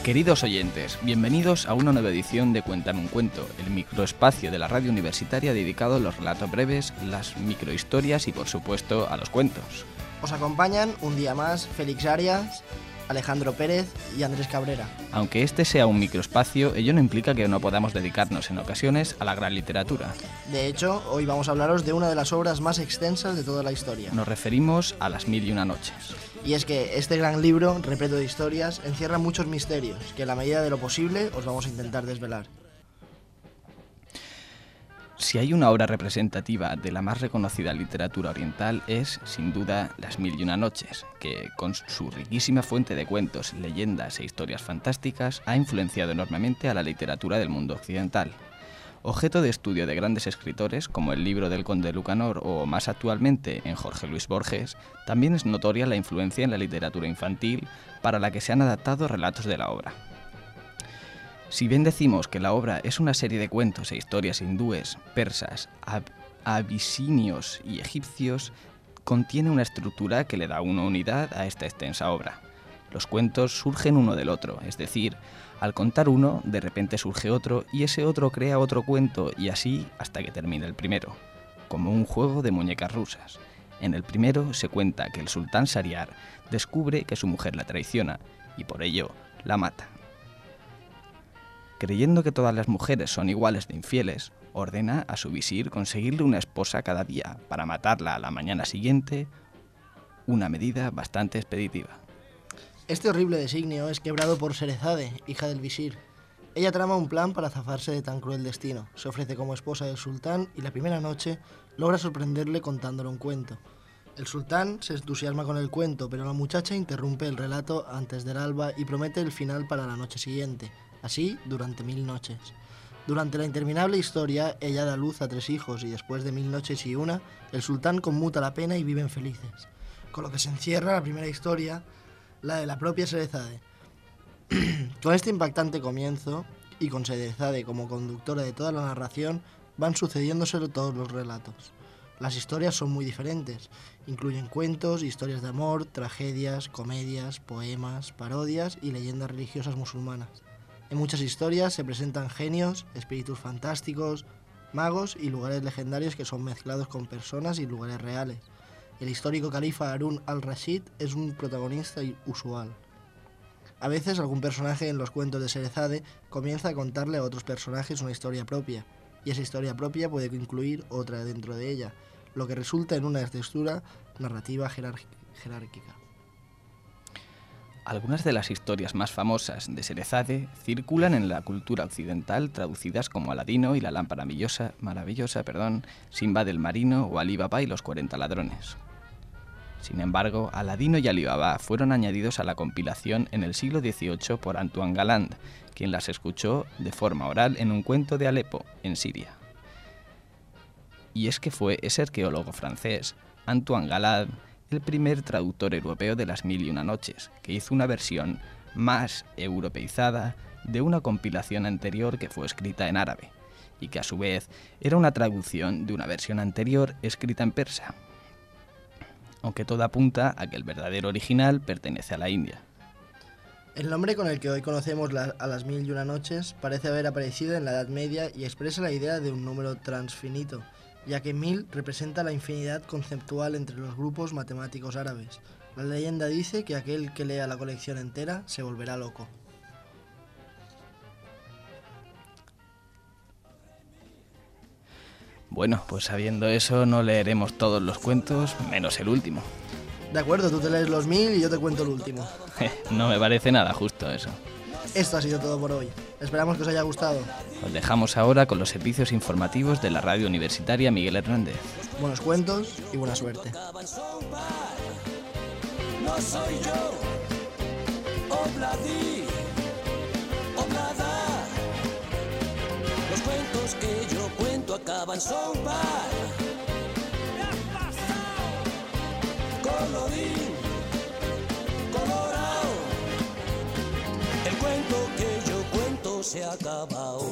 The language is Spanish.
Queridos oyentes, bienvenidos a una nueva edición de Cuéntame un cuento, el microespacio de la radio universitaria dedicado a los relatos breves, las microhistorias y, por supuesto, a los cuentos. Os acompañan un día más Félix Arias, Alejandro Pérez y Andrés Cabrera. Aunque este sea un microespacio, ello no implica que no podamos dedicarnos en ocasiones a la gran literatura. De hecho, hoy vamos a hablaros de una de las obras más extensas de toda la historia. Nos referimos a Las Mil y una Noches. Y es que este gran libro, repleto de historias, encierra muchos misterios que en la medida de lo posible os vamos a intentar desvelar. Si hay una obra representativa de la más reconocida literatura oriental es, sin duda, Las Mil y una Noches, que, con su riquísima fuente de cuentos, leyendas e historias fantásticas, ha influenciado enormemente a la literatura del mundo occidental. Objeto de estudio de grandes escritores como el libro del Conde Lucanor o, más actualmente, en Jorge Luis Borges, también es notoria la influencia en la literatura infantil para la que se han adaptado relatos de la obra. Si bien decimos que la obra es una serie de cuentos e historias hindúes, persas, abisinios y egipcios, contiene una estructura que le da una unidad a esta extensa obra. Los cuentos surgen uno del otro, es decir, al contar uno, de repente surge otro y ese otro crea otro cuento y así hasta que termina el primero, como un juego de muñecas rusas. En el primero se cuenta que el sultán Shahriar descubre que su mujer la traiciona y por ello la mata. Creyendo que todas las mujeres son iguales de infieles, ordena a su visir conseguirle una esposa cada día para matarla a la mañana siguiente, una medida bastante expeditiva. Este horrible designio es quebrado por Sherezade, hija del visir. Ella trama un plan para zafarse de tan cruel destino. Se ofrece como esposa del sultán y la primera noche logra sorprenderle contándole un cuento. El sultán se entusiasma con el cuento, pero la muchacha interrumpe el relato antes del alba y promete el final para la noche siguiente. Así, durante 1000 noches. Durante la interminable historia, ella da luz a 3 hijos y después de 1000 noches y una, el sultán conmuta la pena y viven felices. Con lo que se encierra la primera historia, la de la propia Sherezade. Con este impactante comienzo, y con Sherezade como conductora de toda la narración, van sucediéndose todos los relatos. Las historias son muy diferentes. Incluyen cuentos, historias de amor, tragedias, comedias, poemas, parodias y leyendas religiosas musulmanas. En muchas historias se presentan genios, espíritus fantásticos, magos y lugares legendarios que son mezclados con personas y lugares reales. El histórico califa Harún al-Rashid es un protagonista usual. A veces algún personaje en los cuentos de Sherezade comienza a contarle a otros personajes una historia propia, y esa historia propia puede incluir otra dentro de ella, lo que resulta en una textura narrativa jerárquica. Algunas de las historias más famosas de Sherezade circulan en la cultura occidental traducidas como Aladino y la lámpara maravillosa, Sinbad el marino o Alí Baba y los 40 ladrones. Sin embargo, Aladino y Alí Baba fueron añadidos a la compilación en el siglo XVIII por Antoine Galland, quien las escuchó de forma oral en un cuento de Alepo, en Siria. Y es que fue ese arqueólogo francés, Antoine Galland, el primer traductor europeo de Las Mil y una Noches, que hizo una versión más europeizada de una compilación anterior que fue escrita en árabe, y que a su vez era una traducción de una versión anterior escrita en persa, aunque todo apunta a que el verdadero original pertenece a la India. El nombre con el que hoy conocemos a Las Mil y una Noches parece haber aparecido en la Edad Media y expresa la idea de un número transfinito, ya que 1000 representa la infinidad conceptual entre los grupos matemáticos árabes. La leyenda dice que aquel que lea la colección entera se volverá loco. Bueno, pues sabiendo eso, no leeremos todos los cuentos, menos el último. De acuerdo, tú te lees los 1000 y yo te cuento el último. No me parece nada justo eso. Esto ha sido todo por hoy. Esperamos que os haya gustado. Os dejamos ahora con los servicios informativos de la radio universitaria Miguel Hernández. Buenos cuentos y buena suerte. No soy yo, Obladí, Oblada. Los cuentos que yo cuento acaban son par. Colorín colorado. El cuento que yo cuento se ha acabado.